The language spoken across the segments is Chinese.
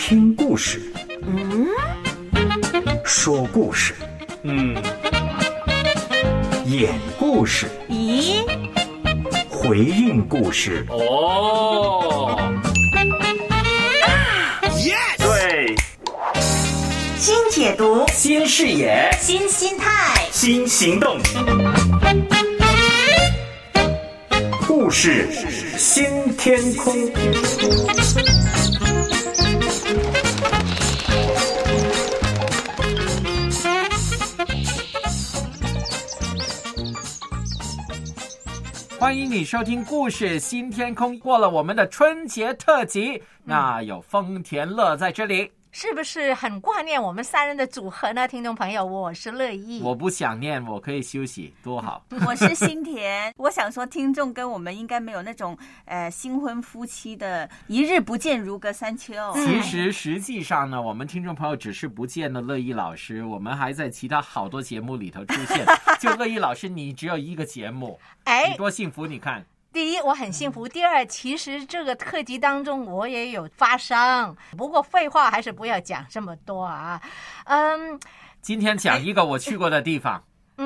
听故事，说故事，演故事， 咦， 回应故事。 哦， 对， 新解读， 新视野， 新心态， 新行动。故事新天空。 欢迎你收听故事新天空。过了我们的春节特辑，那有丰田乐在这里， 是不是很挂念我们三人的组合呢？听众朋友，我是乐意。 我不想念，我可以休息，多好。 我是新田。我想说听众跟我们应该没有那种新婚夫妻的一日不见如隔三秋。 实际上呢，我们听众朋友只是不见了乐意老师，我们还在其他好多节目里头出现。就乐意老师你只有一个节目，你多幸福。你看， 第一，我很幸福；第二，其实这个特辑当中我也有发声，不过废话还是不要讲这么多啊。 今天讲一个我去过的地方。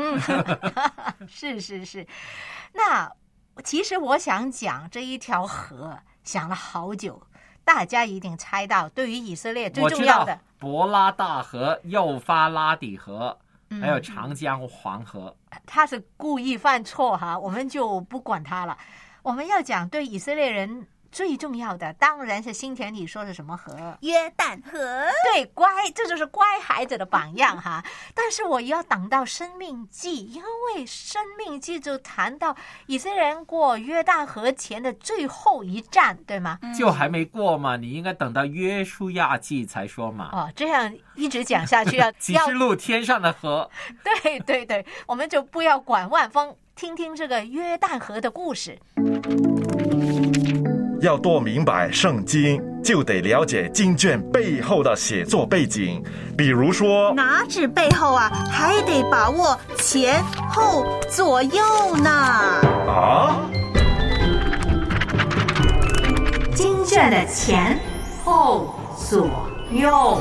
是。那其实我想讲这一条河，想了好久，大家一定猜到，对于以色列最重要的伯拉大河、幼发拉底河。还有长江、黄河， 他是故意犯错哈，我们就不管他了。我们要讲对以色列人最重要的，当然是新田里说的什么河？ 约旦河。 对，乖，这就是乖孩子的榜样哈。但是我要等到生命记，因为生命记就谈到以色列人过约旦河前的最后一站，对吗？ 就还没过嘛，你应该等到约书亚记才说嘛。 哦，这样一直讲下去启示录天上的河。 对，我们就不要管万峰，听听这个约旦河的故事。 要多明白圣经，就得了解经卷背后的写作背景。比如说， 哪止背后啊，还得把握前后左右呢。 啊？ 经卷的前后左右。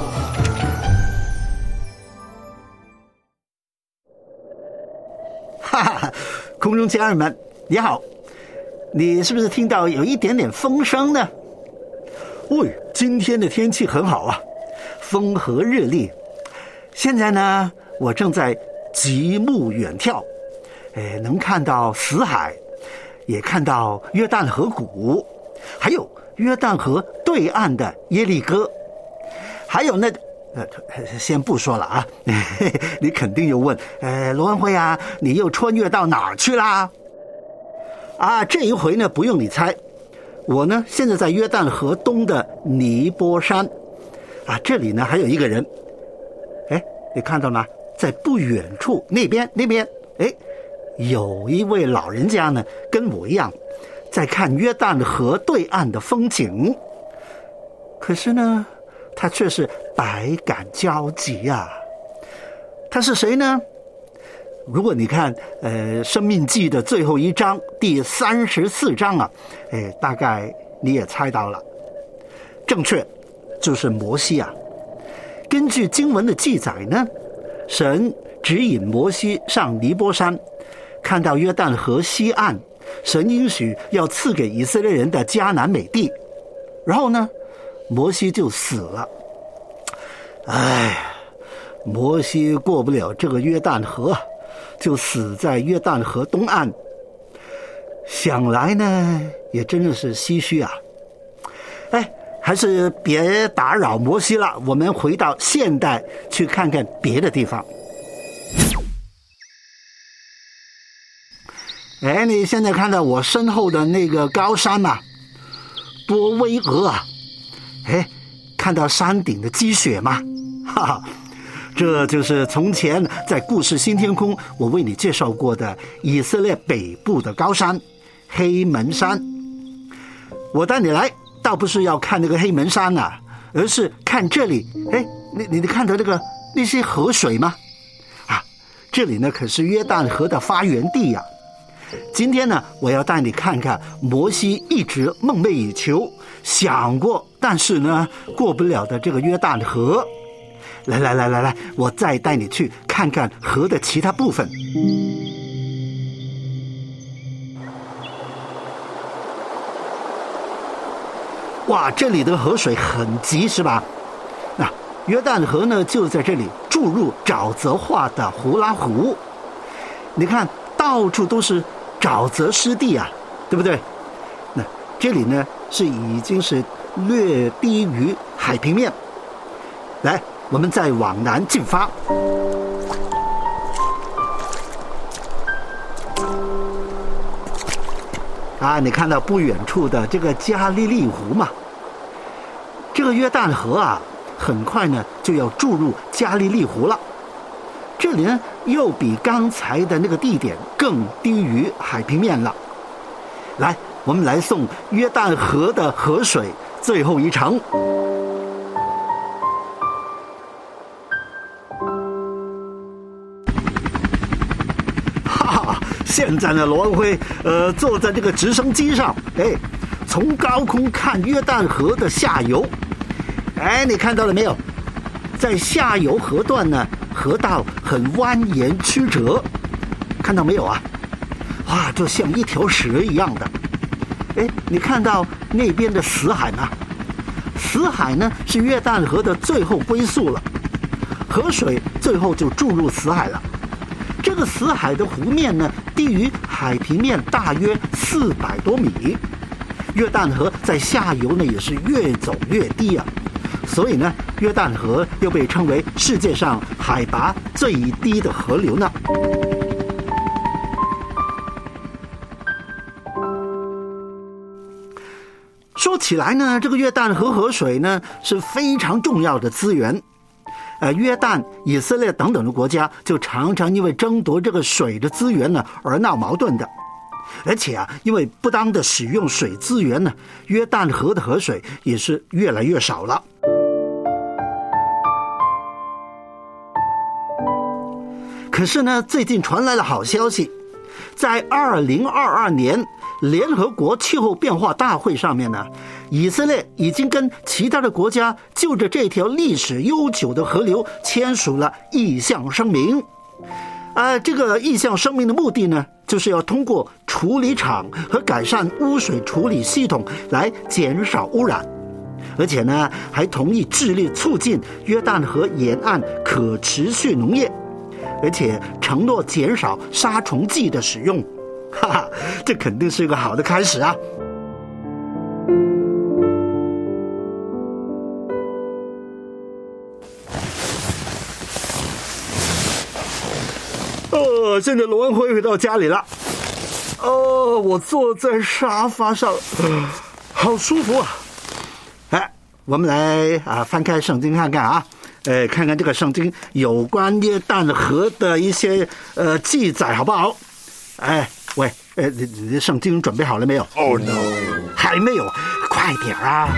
哈哈，空中家人们，你好。你是不是听到有一点点风声呢？喂，今天的天气很好啊，风和日丽。现在呢，我正在极目远眺，能看到死海，也看到约旦河谷，还有约旦河对岸的耶利哥，还有那先不说了啊，你肯定又问，罗文辉啊，你又穿越到哪儿去啦？啊，这一回呢，不用你猜，我呢现在在约旦河东的尼波山，啊，这里呢还有一个人，你看到吗？在不远处那边，有一位老人家呢，跟我一样，在看约旦河对岸的风景。可是呢，他却是百感交集啊。他是谁呢？如果你看生命记的最后一章第34章啊，大概你也猜到了，正确，就是摩西啊。根据经文的记载呢，神指引摩西上尼波山，看到约旦河西岸，神应许要赐给以色列人的迦南美地，然后呢，摩西就死了。摩西过不了这个约旦河，就死在约旦河东岸。想来呢，也真的是唏嘘啊。还是别打扰摩西了，我们回到现代去看看别的地方。你现在看到我身后的那个高山啊，多巍峨啊！看到山顶的积雪吗？哈哈，这就是从前在故事新天空我为你介绍过的以色列北部的高山黑门山。我带你来倒不是要看那个黑门山啊，而是看这里。你看到那些河水吗？这里呢可是约旦河的发源地啊。今天呢，我要带你看看摩西一直梦寐以求、想过但是呢，过不了的这个约旦河。来，我再带你去看看河的其他部分。哇，这里的河水很急是吧？那约旦河呢，就在这里注入沼泽化的胡拉湖。你看，到处都是沼泽湿地啊，对不对？那这里呢，已经是略低于海平面。来，我们再往南进发。你看到不远处的这个加利利湖嘛？这个约旦河啊，很快呢就要注入加利利湖了。这里呢又比刚才的那个地点更低于海平面了。来，我们来送约旦河的河水最后一程。现在呢，罗文辉坐在这个直升机上，从高空看约旦河的下游。你看到了没有？在下游河段呢，河道很蜿蜒曲折，看到没有啊？哇，就像一条蛇一样的。你看到那边的死海吗？死海呢是约旦河的最后归宿了，河水最后就注入死海了。这个死海的湖面呢，低于海平面大约400多米。约旦河在下游呢，也是越走越低啊。所以呢，约旦河又被称为世界上海拔最低的河流呢。说起来呢，这个约旦河河水呢是非常重要的资源。约旦、以色列等等的国家就常常因为争夺这个水的资源呢而闹矛盾的。而且因为不当的使用水资源呢，约旦河的河水也是越来越少了。可是呢，最近传来了好消息，在2022年联合国气候变化大会上面呢，以色列已经跟其他的国家就着这条历史悠久的河流签署了意向声明。这个意向声明的目的呢，就是要通过处理厂和改善污水处理系统来减少污染，而且呢，还同意致力促进约旦河沿岸可持续农业，而且承诺减少杀虫剂的使用。这肯定是一个好的开始啊。现在罗文辉回到家里了。我坐在沙发上，好舒服啊。我们来翻开圣经看看啊。看看这个圣经有关约旦河的一些记载好不好？喂，你的圣经准备好了没有？Oh no， 还没有，快点啊！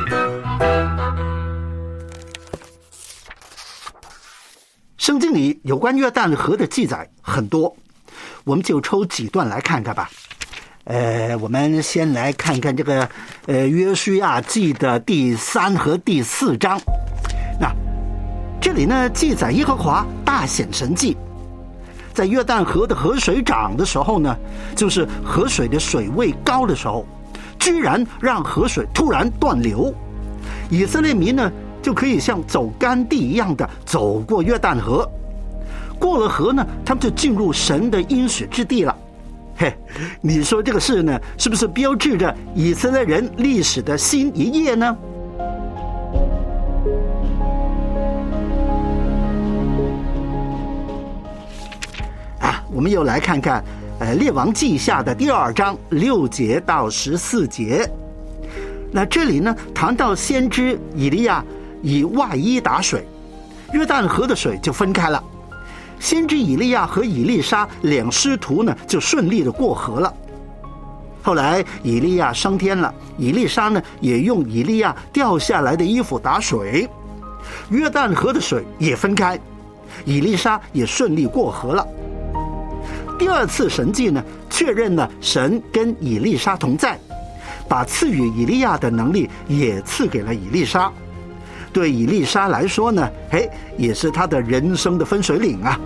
圣经里有关约旦河的记载很多，我们就抽几段来看看吧。我们先来看看这个约书亚记的第3和第4章。那这里呢记载耶和华大显神迹，在约旦河的河水涨的时候呢，就是河水的水位高的时候，居然让河水突然断流，以色列民呢就可以像走干地一样的走过约旦河。过了河呢，他们就进入神的应许之地了。你说这个事呢，是不是标志着以色列人历史的新一页呢？我们又来看看列王记下的第2章6节到14节。那这里呢谈到先知以利亚以外衣打水，约旦河的水就分开了。先知以利亚和以利沙两师徒呢就顺利的过河了。后来以利亚升天了，以利沙呢也用以利亚掉下来的衣服打水，约旦河的水也分开，以利沙也顺利过河了。第2次神迹呢，确认了神跟以利沙同在， 把赐予以利亚的能力也赐给了以利沙。对以利沙来说呢，也是他的人生的分水岭啊。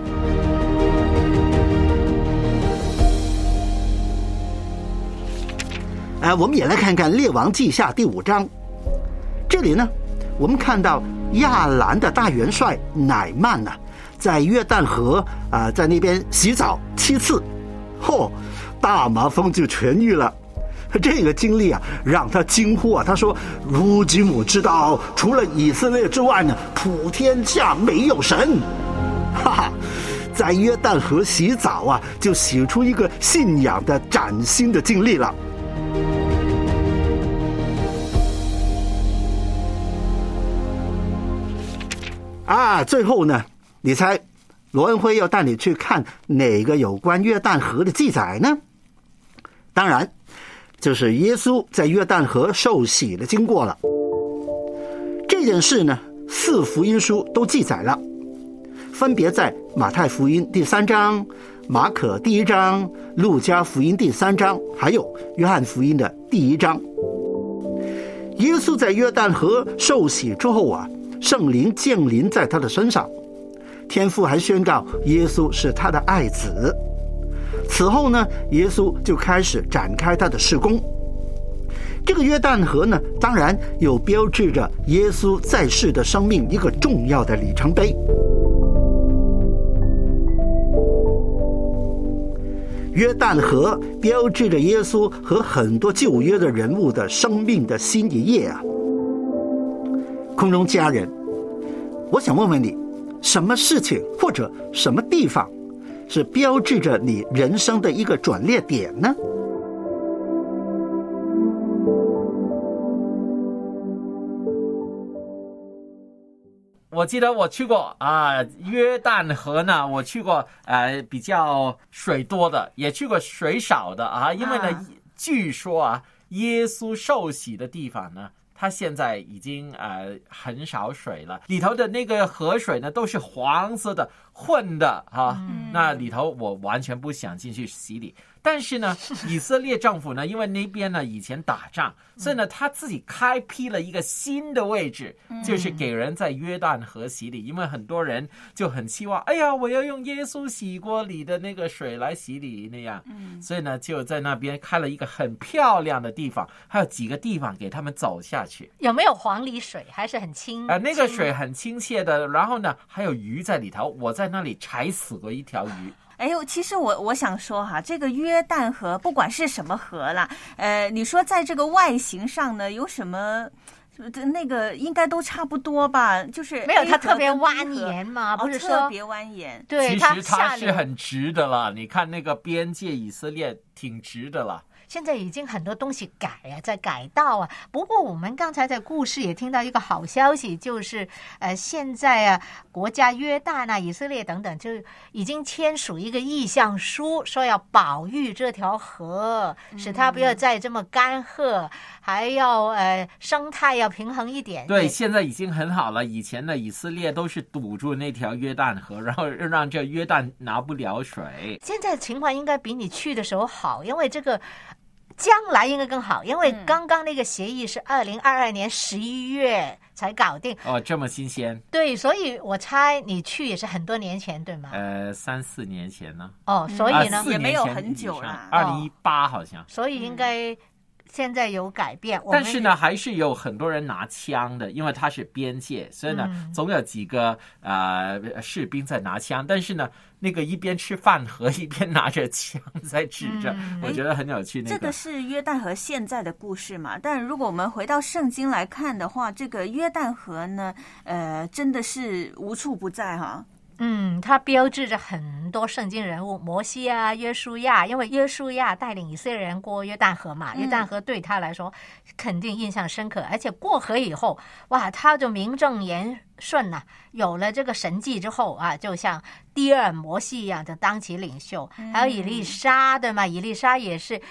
我们也来看看《列王记下》第5章。这里呢，我们看到亚兰的大元帅乃曼呢，在约旦河在那边洗澡7次，大麻风就痊愈了。这个经历让他惊呼他说：“如今我知道，除了以色列之外呢，普天下没有神。”在约旦河洗澡就洗出一个信仰的崭新的经历了。最后呢，你猜罗恩辉要带你去看哪个有关约旦河的记载呢？当然就是耶稣在约旦河受洗的经过了。这件事呢，4福音书都记载了，分别在马太福音第3章、马可第1章、路加福音第3章，还有约翰福音的第1章。耶稣在约旦河受洗之后圣灵降临在他的身上，天父还宣告耶稣是他的爱子。此后呢，耶稣就开始展开他的事工。这个约旦河呢，当然有标志着耶稣在世的生命一个重要的里程碑。约旦河标志着耶稣和很多旧约的人物的生命的新一页空中家人，我想问问你，什么事情或者什么地方是标志着你人生的一个转捩点呢？ 我记得我去过约旦河呢，我去过比较水多的，也去过水少的因为呢，据说耶稣受洗的地方呢，它现在已经很少水了，里头的那个河水呢都是黄色的混的那里头我完全不想进去洗礼。但是呢，以色列政府呢，因为那边呢以前打仗，所以呢他自己开辟了一个新的位置，就是给人在约旦河洗礼。因为很多人就很期望，哎呀，我要用耶稣洗过礼的那个水来洗礼那样，所以呢就在那边开了一个很漂亮的地方，还有几个地方给他们走下去。 有没有黄梨水？还是很清那个水很亲切的，然后呢还有鱼在里头，我在那里踩死过一条鱼。 其实我想说这个约旦河不管是什么河啦，你说在这个外形上呢，有什么那个应该都差不多吧？就是没有它特别蜿蜒嘛，不是说特别蜿蜒。 对， 其实它是很直的了。你看那个边界以色列挺直的了。 现在已经很多东西在改道不过我们刚才在故事也听到一个好消息，就是现在国家约旦以色列等等就已经签署一个意向书，说要保育这条河，使它不要再这么干涸，还要生态要平衡一点。 对，现在已经很好了。以前的以色列都是堵住那条约旦河，然后让这约旦拿不了水。 现在情况应该比你去的时候好，因为这个将来应该更好，因为刚刚那个协议是2022年11月才搞定。 这么新鲜。 对，所以我猜你去也是很多年前，对吗 ？3-4年前呢。 所以呢也没有很久了 ，2018好像。 所以应该现在有改变。 但是呢还是有很多人拿枪的，因为它是边界，所以呢总有几个士兵在拿枪，但是呢那个一边吃饭和一边拿着枪在指着，我觉得很有趣。这个是约旦河现在的故事嘛？但如果我们回到圣经来看的话，这个约旦河呢真的是无处不在它标志着很多圣经人物，摩西约书亚，因为约书亚带领以色列人过约旦河嘛，约旦河对他来说肯定印象深刻，而且过河以后，他就名正言顺有了这个神迹之后就像第二摩西一样就当起领袖。还有以利沙，对吗？以利沙也是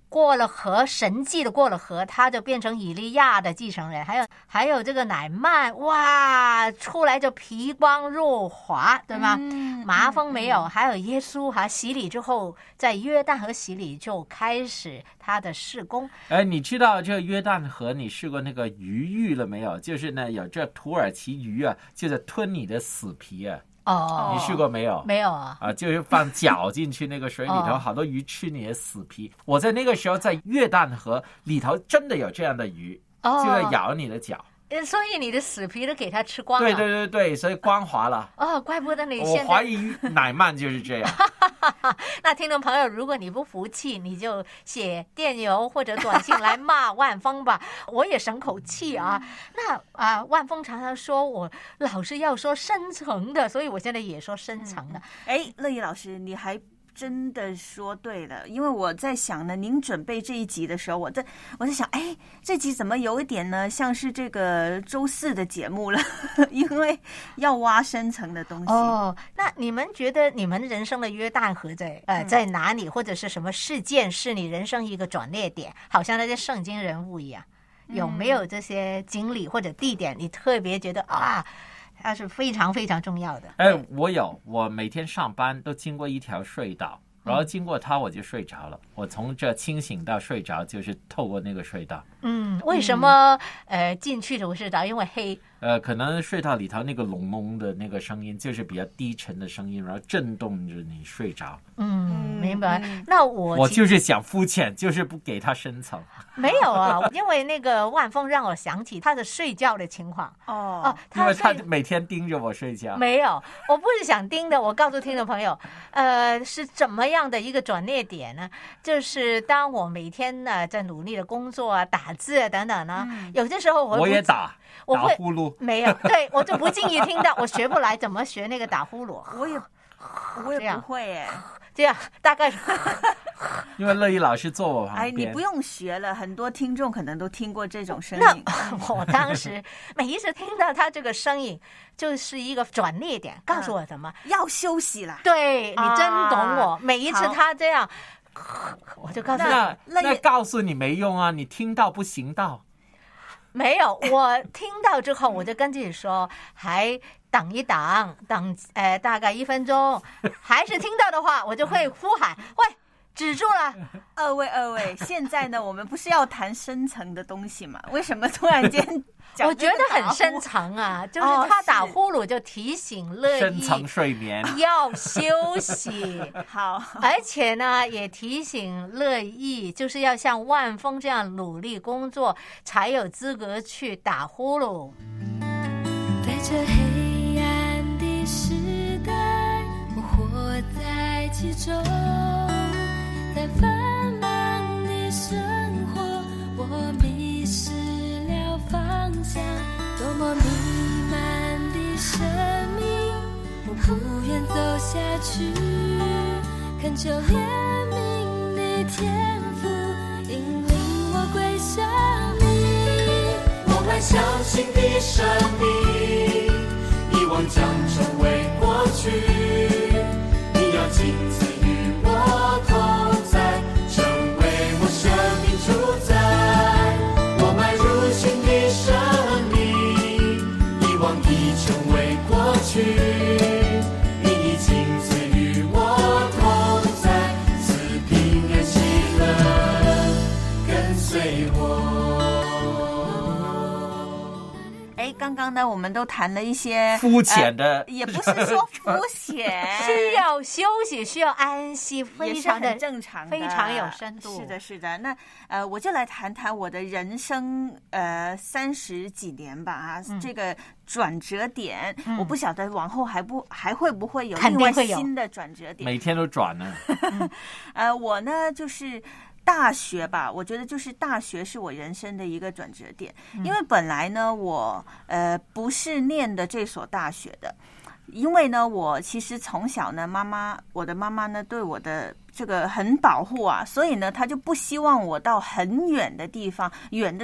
过了河，神迹的过了河，他就变成以利亚的继承人。还有这个乃曼，哇，出来就皮光肉滑，对吗？麻风没有。还有耶稣洗礼之后，在约旦河洗礼就开始他的事工。 你知道这约旦河你试过那个鱼浴了没有？就是呢，有这土耳其鱼啊，就是吞你的死皮啊。你试过没有？ 没有啊。 就是放脚进去那个水里头，好多鱼吃你的死皮。我在那个时候在约旦河里头真的有这样的鱼，就会咬你的脚。 所以你的死皮都给它吃光了。 对，所以光滑了。 怪不得你现在。 我怀疑乃曼就是这样。 那听众朋友，如果你不服气，你就写电邮或者短信来骂万峰吧，我也省口气啊。那万峰常常说我老是要说深层的，所以我现在也说深层的。 乐意老师，你还真的说对了，因为我在想呢，您准备这一集的时候，我在想，这集怎么有一点呢，像是这个周四的节目了，因为要挖深层的东西。 那你们觉得你们人生的约旦河在哪里，或者是什么事件是你人生一个转捩点？好像那些圣经人物一样，有没有这些经历或者地点，你特别觉得它是非常非常重要的？ 我每天上班都经过一条隧道，然后经过它我就睡着了。我从这清醒到睡着就是透过那个隧道。 为什么进去就睡着？因为黑。 可能隧道里头那个隆隆的那个声音就是比较低沉的声音，然后震动着你睡着。 明白。那我就是想肤浅，就是不给他深层。 没有啊，因为那个万峰让我想起他的睡觉的情况。 因为他每天盯着我睡觉。 没有，我不是想盯的。我告诉听众朋友，是怎么样的一个转捩点呢？就是当我每天呢在努力的工作打字等等呢，有些时候我也打呼噜。没有，对，我就不经意听到，我学不来怎么学那个打呼噜。 我也不会这样大概是因为乐意老师坐我旁边。 你不用学了，很多听众可能都听过这种声音。 那我当时每一次听到他这个声音，就是一个转捩点，告诉我什么要休息了。 对，你真懂我。每一次他这样，我就告诉他， 那告诉你没用啊，你听到不行道。 没有，我听到之后，我就跟自己说，还等一等，大概1分钟，还是听到的话，我就会呼喊，喂，止住了。 二位，现在呢，我们不是要谈深层的东西吗？为什么突然间我觉得很深层啊，就是他打呼噜就提醒乐意深层睡眠要休息。 好， 而且呢，也提醒乐意就是要像万峰这样努力工作，才有资格去打呼噜。 在这黑暗的时代，我活在其中，在繁忙的生活，我迷失了方向，多么弥漫的生命，我不愿走下去，恳求怜悯的天父引领我归向你。 我们相信的生命，遗忘将成为过去，你要亲自与我同在，成为我生命主宰。我迈入新的生命，遗忘已成为过去，你已亲自与我同在，赐平安喜乐跟随我。 刚刚呢，我们都谈了一些肤浅的， 也不是说肤浅， 需要休息，需要安息，非常的正常的， 非常有深度。 是的。那我就来谈谈我的人生30几年吧这个转折点，我不晓得往后还会不会有另外新的转折点， 每天都转呢。 我呢就是大学吧，我觉得就是大学是我人生的一个转折点，因为本来呢我不是念的这所大学的，因为呢我其实从小呢我的妈妈呢对我的这个很保护所以呢她就不希望我到很远的地方，远的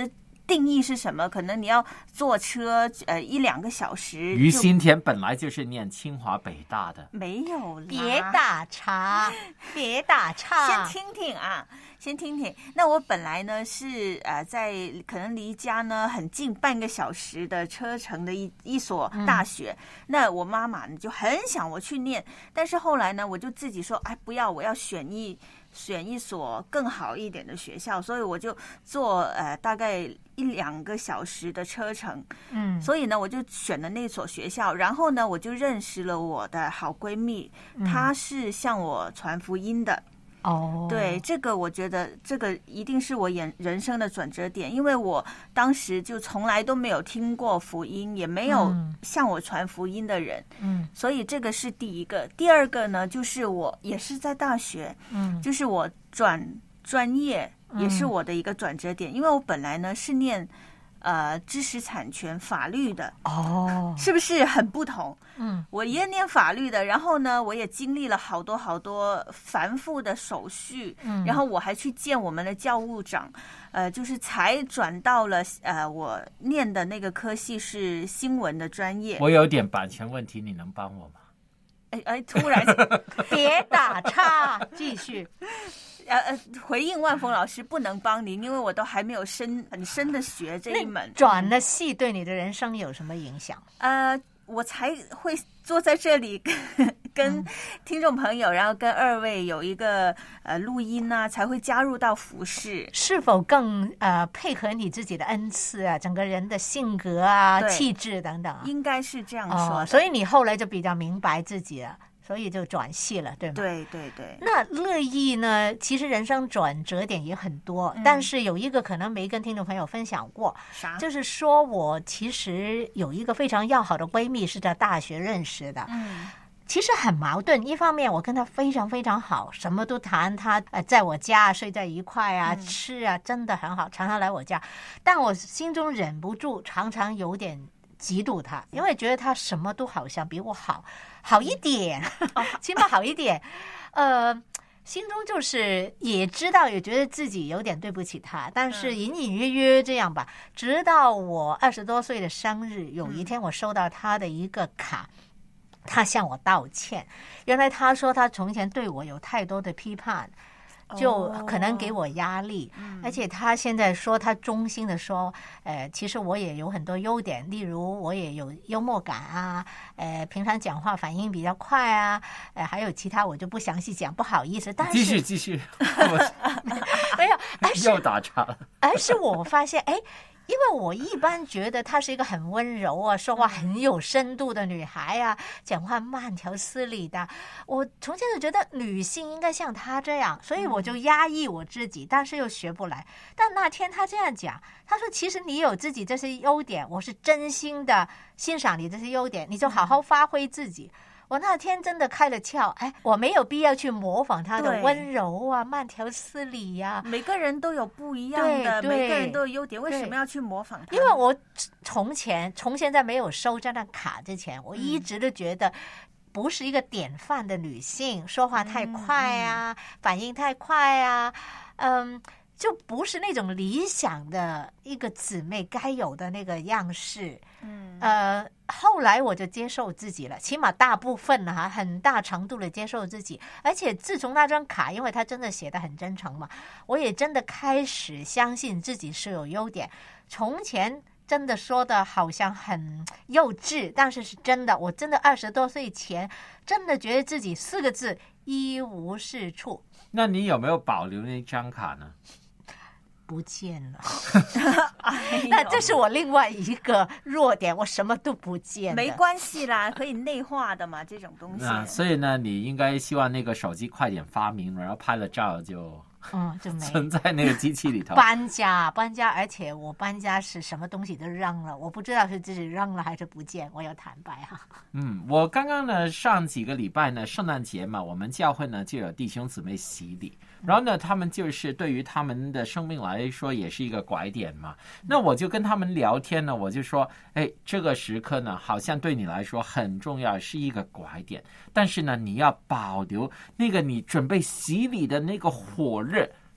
定义是什么？可能你要坐车1-2个小时。 于新田本来就是念清华北大的， 没有啦， 别打岔，别打岔， 先听听。那我本来呢是在可能离家呢很近半个小时的车程的一所大学。那我妈妈呢就很想我去念，但是后来呢我就自己说，哎，不要，我要选一所更好一点的学校，所以我就坐大概1-2个小时的车程。所以呢我就选了那所学校，然后呢我就认识了我的好闺蜜，她是向我传福音的。对，这个我觉得这个一定是我人生的转折点，因为我当时就从来都没有听过福音，也没有向我传福音的人。所以这个是第一个。第二个呢，就是我也是在大学，就是我转专业也是我的一个转折点，因为我本来呢是念知识产权法律的。是不是很不同？我也念法律的，然后呢我也经历了好多繁复的手续，然后我还去见我们的教务长，就是才转到了我念的那个科系是新闻的专业。 我有点版权问题，你能帮我吗？ 突然别打岔，继续。 回应万峰老师，不能帮您，因为我都还没有很深的学这一门。 转了系对你的人生有什么影响？ 我才会坐在这里跟听众朋友，然后跟2位有一个录音啊，才会加入到服事。 是否更配合你自己的恩赐啊，整个人的性格啊、气质等等？ 应该是这样说。 所以你后来就比较明白自己了。所以就转系了，对吗？ 对。 那乐意呢？其实人生转折点也很多，但是有一个可能没跟听众朋友分享过， 啥？ 就是说我其实有一个非常要好的闺蜜，是在大学认识的。其实很矛盾，一方面我跟她非常非常好，什么都谈，她在我家睡在一块啊，吃啊，真的很好，常常来我家，但我心中忍不住，常常有点嫉妒她，因为觉得她什么都好像比我好一点，起码好一点，心中就是也知道，也觉得自己有点对不起他，但是隐隐约约这样吧。直到我20多岁的生日，有一天我收到他的一个卡，他向我道歉。原来他说他从前对我有太多的批判，就可能给我压力，而且他现在说，他衷心的说，其实我也有很多优点，例如我也有幽默感啊，平常讲话反应比较快啊，还有其他我就不详细讲，不好意思。但是继续， 没有， 又打岔了。 而是我发现，因为我一般觉得她是一个很温柔啊，说话很有深度的女孩啊，讲话慢条斯理的。我从前就觉得女性应该像她这样，所以我就压抑我自己，但是又学不来。但那天她这样讲，她说其实你有自己这些优点，我是真心的欣赏你这些优点，你就好好发挥自己。我那天真的开了窍，我没有必要去模仿他的温柔啊、慢条斯理啊。 每个人都有不一样的，每个人都有优点，为什么要去模仿他？ 因为我从现在没有收这张卡之前，我一直都觉得不是一个典范的女性，说话太快啊，反应太快啊，就不是那种理想的一个姊妹该有的那个样式。后来我就接受自己了，起码大部分很大程度的接受自己。而且自从那张卡，因为他真的写得很真诚嘛，我也真的开始相信自己是有优点。从前真的说的好像很幼稚，但是是真的。我真的20多岁前，真的觉得自己4个字一无是处。 那你有没有保留那张卡呢？ 不见了。那这是我另外一个弱点，我什么都不见。 没关系啦，可以内化的嘛，这种东西。 所以呢，你应该希望那个手机快点发明，然后拍了照就没存在那个机器里头。 搬家，而且我搬家是什么东西都扔了，我不知道是自己扔了还是不见，我要坦白哈。 我刚刚呢上几个礼拜呢，圣诞节嘛，我们教会呢就有弟兄姊妹洗礼，然后呢他们就是对于他们的生命来说也是一个拐点嘛。那我就跟他们聊天呢，我就说，这个时刻呢好像对你来说很重要，是一个拐点，但是呢你要保留那个你准备洗礼的那个火热，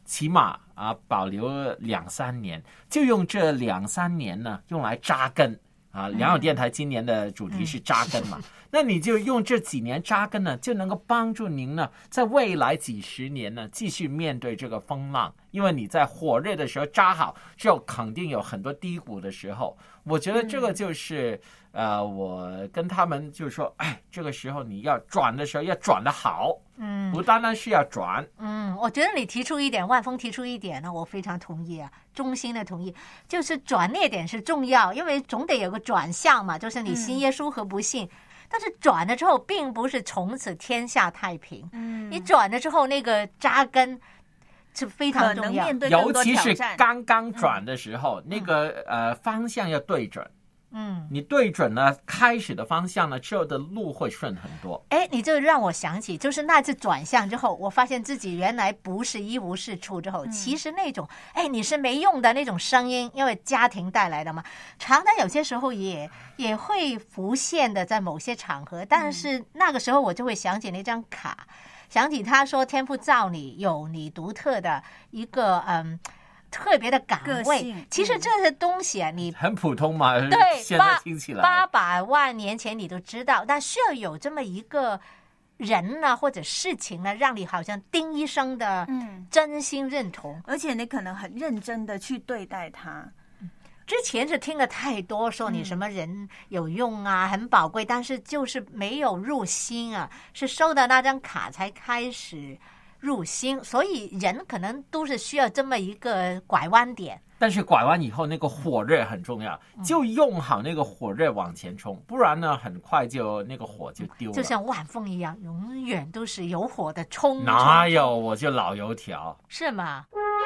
起码保留2-3年，就用这2-3年呢用来扎根良友电台今年的主题是扎根嘛，那你就用这几年扎根呢，就能够帮助您呢，在未来几十年呢，继续面对这个风浪。因为你在火热的时候扎好之后，肯定有很多低谷的时候。我觉得这个就是我跟他们就是说，这个时候你要转的时候要转得好，不单单是要转。 我觉得你提出一点，万峰提出一点呢，我非常同意衷心的同意，就是转捩点是重要，因为总得有个转向嘛，就是你信耶稣和不信。但是转了之后，并不是从此天下太平。你转了之后，那个扎根是非常重要， 尤其是刚刚转的时候，那个方向要对准。你对准了开始的方向呢，之后的路会顺很多。 你就让我想起，就是那次转向之后，我发现自己原来不是一无是处之后，其实那种你是没用的那种声音，因为家庭带来的嘛，常常有些时候也会浮现的在某些场合，但是那个时候我就会想起那张卡，想起他说天父造你有你独特的一个特别的岗位。其实这些东西你很普通嘛， 对， 现在听起来 800万年前你都知道，但需要有这么一个人呢或者事情呢，让你好像叮一声的真心认同， 而且你可能很认真的去对待它。 之前是听了太多说你什么人有用很宝贵，但是就是没有入心是收到那张卡才开始入心，所以人可能都是需要这么一个拐弯点。 但是拐弯以后那个火热很重要，就用好那个火热往前冲，不然呢很快就那个火就丢了。 就像万峰一样，永远都是有火的冲。 哪有，我就老油条。 是吗？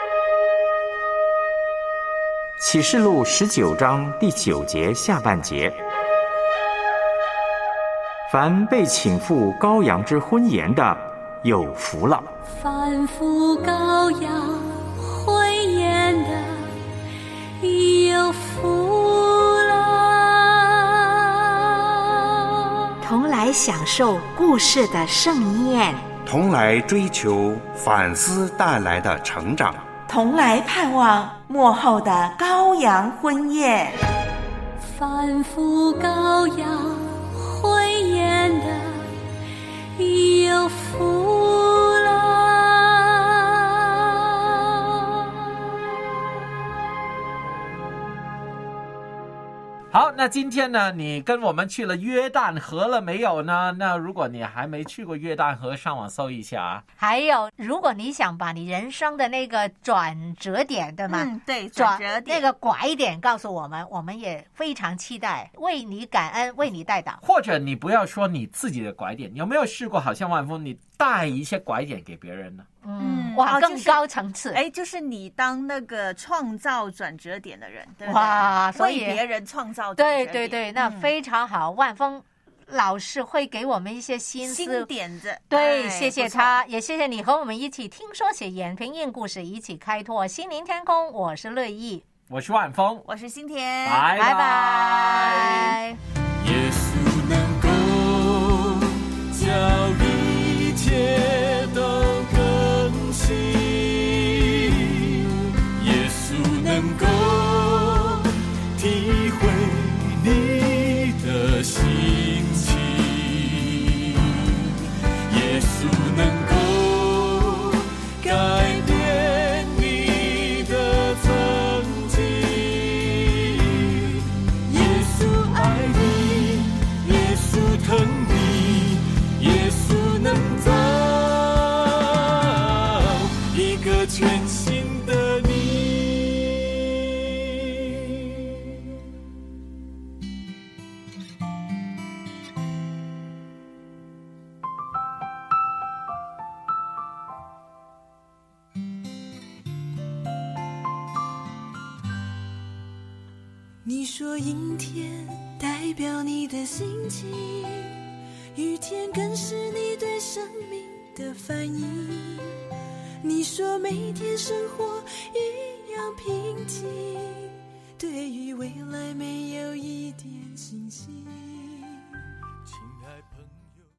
启示录19章第9节下半节，凡被请赴羔羊之婚筵的，有福了。 凡赴羔羊婚宴的，有福了。 同来享受故事的盛宴， 同来追求反思带来的成长， 同来盼望末后的羔羊婚宴。 凡赴羔羊婚宴的，有福了。 好，那今天呢，你跟我们去了约旦河了没有呢？那如果你还没去过约旦河，上网搜一下还有，如果你想把你人生的那个转折点，对吗？ 对，转折点那个拐点告诉我们，我们也非常期待，为你感恩，为你代祷。 或者你不要说你自己的拐点，有没有试过好像万峰，你带一些拐点给别人呢？ 哇，更高层次。 就是你当那个创造转折点的人，对不对？ 哇，所以为别人创造转折点。 对对对，那非常好。万峰老师会给我们一些新点子， 对，谢谢他，也谢谢你和我们一起听说写眼平印故事，一起开拓心灵天空。我是乐意， 我是万峰， 我是新田， 拜拜。 耶稣能够叫一切都更新，耶稣能够体会你的心情，耶稣能够改变你的曾经，耶稣爱你，耶稣疼你，耶稣能造一个全新的你。 你说阴天代表你的心情，雨天更是你对生命的反应。你说每天生活一样平静，对于未来没有一点信心。 亲爱朋友。